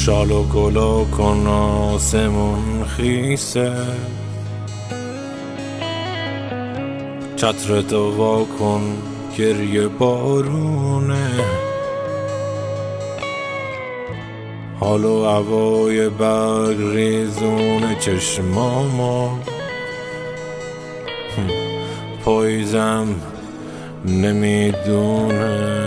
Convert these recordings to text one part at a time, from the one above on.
شال و گلا کن آسمون خیسه، چترتو وا کن گریه بارونه، حال و هوای برگ ریزون چشماما، پاییزم نمیدونه.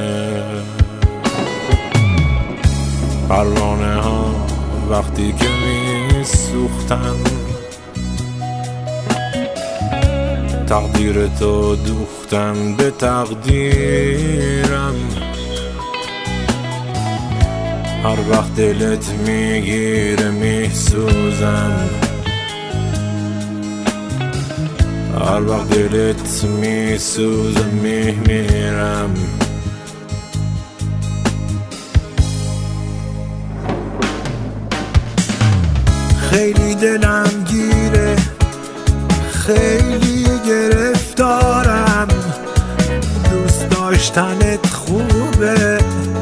پروانه ها وقتی که میسوختن، تقدیرتو دوختن به تقدیرم. هر وقت دلت میگیره میسوزم، هر وقت دلت میسوزه میمیرم. خیلی دلم گیره، خیلی گرفتارم، دوست داشتنت خوبه،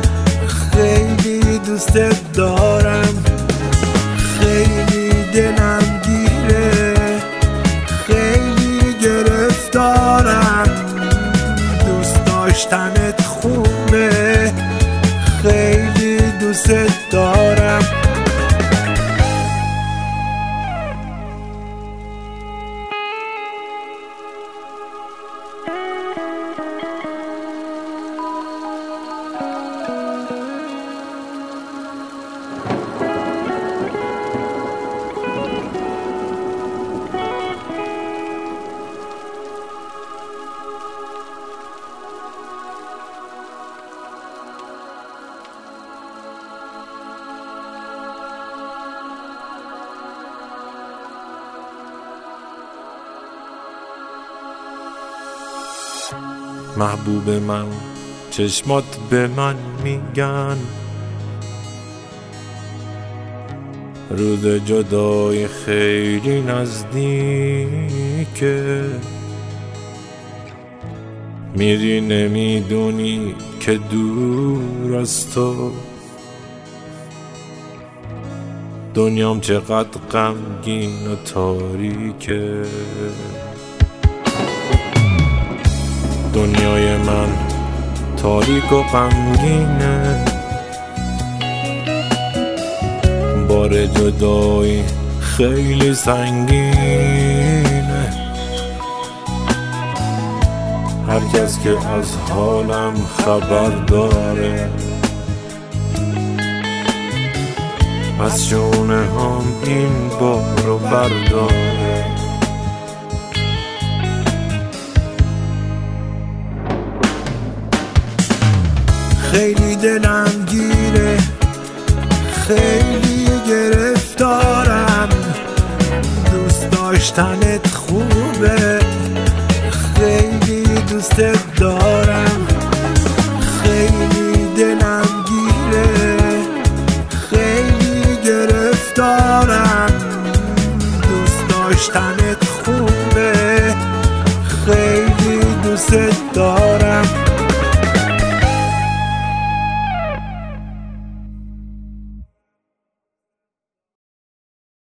خیلی دوستت دارم. خیلی دلم گیره، خیلی گرفتارم، دوست داشتنت خوبه، خیلی دوستت دارم. محبوب من چشمات به من میگن، روز جدای خیلی نزدیکه. میری نمیدونی که دور از تو دنیام چقدر غمگین و تاریکه. دنیای من تاریک و غمگینه، بار جدایی خیلی سنگینه. هر کس که از حالم خبر داره، از شونه هم این بارو برداره. خیلی دلم گیره، خیلی گرفتارم، دوست داشتنت خوبه، خیلی دوستت دارم. خیلی دلم گیره، خیلی گرفتارم، دوست داشتنت خوبه، خیلی دوستت دارم.